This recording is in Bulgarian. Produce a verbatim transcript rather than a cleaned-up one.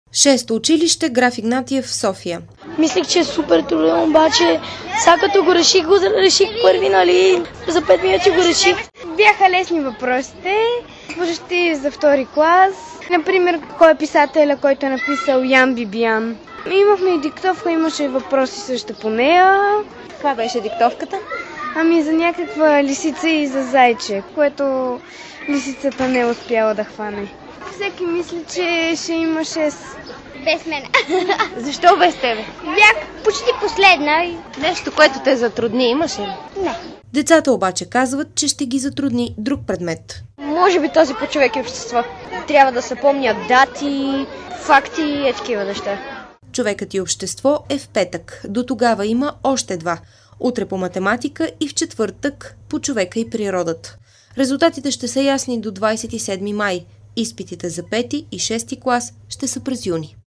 Шесто училище Граф Игнатиев в София. Мислех, че е супер трудно, обаче сега като го реших, го реших първи, нали? За пет минути го реших. Бяха лесни въпросите, почти за втори клас. Например, кой е писателя, който е написал Ян Бибиян. Имахме и диктовка, имаше въпроси също по нея. Каква беше диктовката? Ами за някаква лисица и за зайче, което лисицата не е успяла да хване. Всеки мисли, че ще има шест. Без мен. Защо без тебе? Бях почти последна. Нещо, което те затрудни, имаш ли? Не. Децата обаче казват, че ще ги затрудни друг предмет. Може би този по човек и общество. Трябва да се помнят дати, факти и такива неща. Човекът и общество е в петък. До тогава има още два. Утре по математика и в четвъртък по човека и природата. Резултатите ще са ясни до двадесет и седми май. Изпитите за пети и шести клас ще са през юни.